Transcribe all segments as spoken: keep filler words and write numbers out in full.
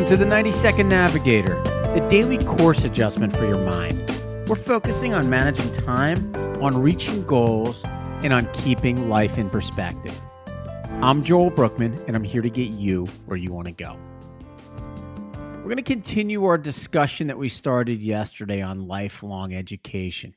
Welcome to the ninety second Navigator, the daily course adjustment for your mind. We're focusing on managing time, on reaching goals, and on keeping life in perspective. I'm Joel Brookman, and I'm here to get you where you want to go. We're going to continue our discussion that we started yesterday on lifelong education.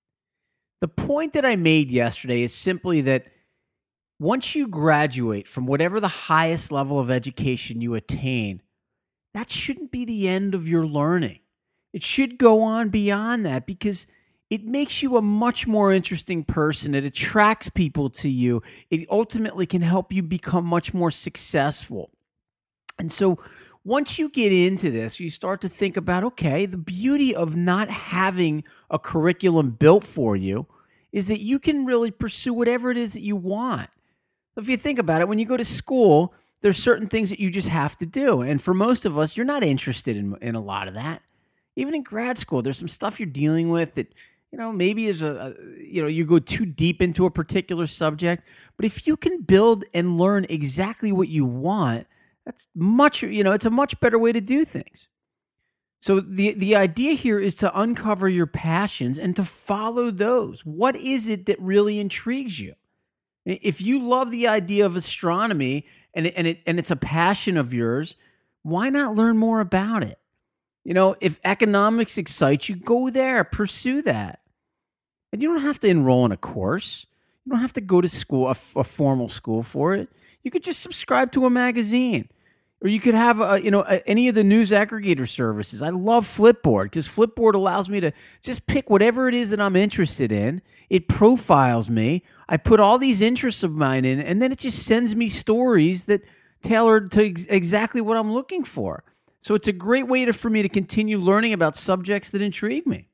The point that I made yesterday is simply that once you graduate from whatever the highest level of education you attain, that shouldn't be the end of your learning. It should go on beyond that because it makes you a much more interesting person. It attracts people to you. It ultimately can help you become much more successful. And so once you get into this, you start to think about, okay, the beauty of not having a curriculum built for you is that you can really pursue whatever it is that you want. So if you think about it, when you go to school, there's certain things that you just have to do. And for most of us, you're not interested in, in a lot of that. Even in grad school, there's some stuff you're dealing with that, you know, maybe is a, a, you know, you go too deep into a particular subject. But if you can build and learn exactly what you want, that's much, you know, it's a much better way to do things. So the, the idea here is to uncover your passions and to follow those. What is it that really intrigues you? If you love the idea of astronomy and it, and it and it's a passion of yours, why not learn more about it? You know, if economics excites you, go there, pursue that. And you don't have to enroll in a course. You don't have to go to school, a, a formal school for it. You could just subscribe to a magazine. Or you could have, a, you know, a, any of the news aggregator services. I love Flipboard because Flipboard allows me to just pick whatever it is that I'm interested in. It profiles me. I put all these interests of mine in, and then it just sends me stories that tailored to ex- exactly what I'm looking for. So it's a great way to, for me to continue learning about subjects that intrigue me.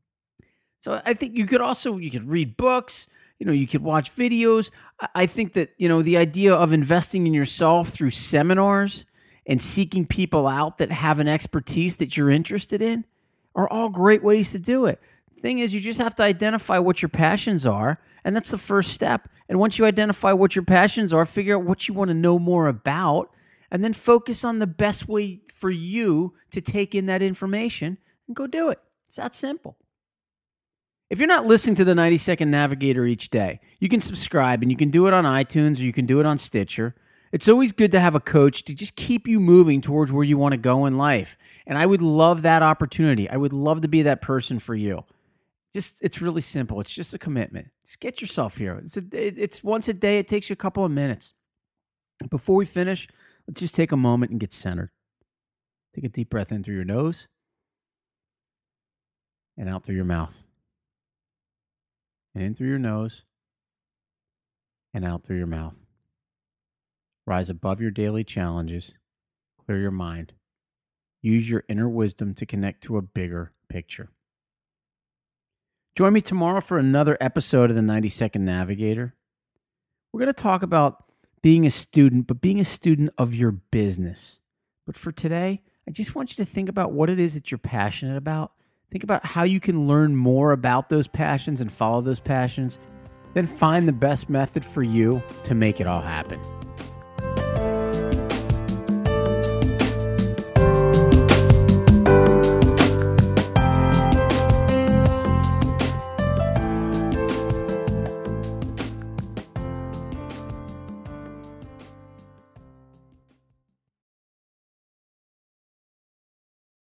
So I think you could also, you could read books. You know, you could watch videos. I think that, you know, the idea of investing in yourself through seminars and seeking people out that have an expertise that you're interested in are all great ways to do it. The thing is, you just have to identify what your passions are, and that's the first step. And once you identify what your passions are, figure out what you want to know more about, and then focus on the best way for you to take in that information and go do it. It's that simple. If you're not listening to the ninety second Navigator each day, you can subscribe, and you can do it on iTunes or you can do it on Stitcher. It's always good to have a coach to just keep you moving towards where you want to go in life. And I would love that opportunity. I would love to be that person for you. Just, it's really simple. It's just a commitment. Just get yourself here. It's, a, it's once a day. It takes you a couple of minutes. Before we finish, let's just take a moment and get centered. Take a deep breath in through your nose and out through your mouth. And in through your nose and out through your mouth. Rise above your daily challenges. Clear your mind. Use your inner wisdom to connect to a bigger picture. Join me tomorrow for another episode of the ninety second Navigator. We're going to talk about being a student, but being a student of your business. But for today, I just want you to think about what it is that you're passionate about. Think about how you can learn more about those passions and follow those passions. Then find the best method for you to make it all happen.